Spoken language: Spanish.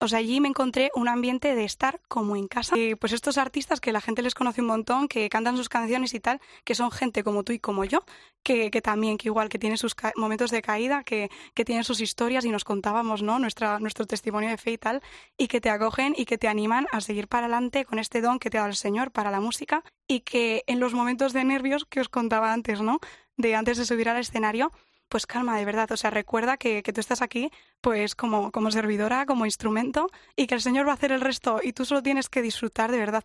O sea, allí me encontré un ambiente de estar como en casa. Pues estos artistas que la gente les conoce un montón, que cantan sus canciones y tal, que son gente como tú y como yo, que también, que igual, que tienen sus momentos de caída, que tienen sus historias y nos contábamos, ¿no? Nuestro testimonio de fe y tal, y que te acogen y que te animan a seguir para adelante con este don que te ha dado el Señor para la música y que en los momentos de nervios que os contaba antes, ¿no? De antes de subir al escenario, pues calma, de verdad, o sea, recuerda que tú estás aquí pues como servidora, como instrumento y que el Señor va a hacer el resto y tú solo tienes que disfrutar de verdad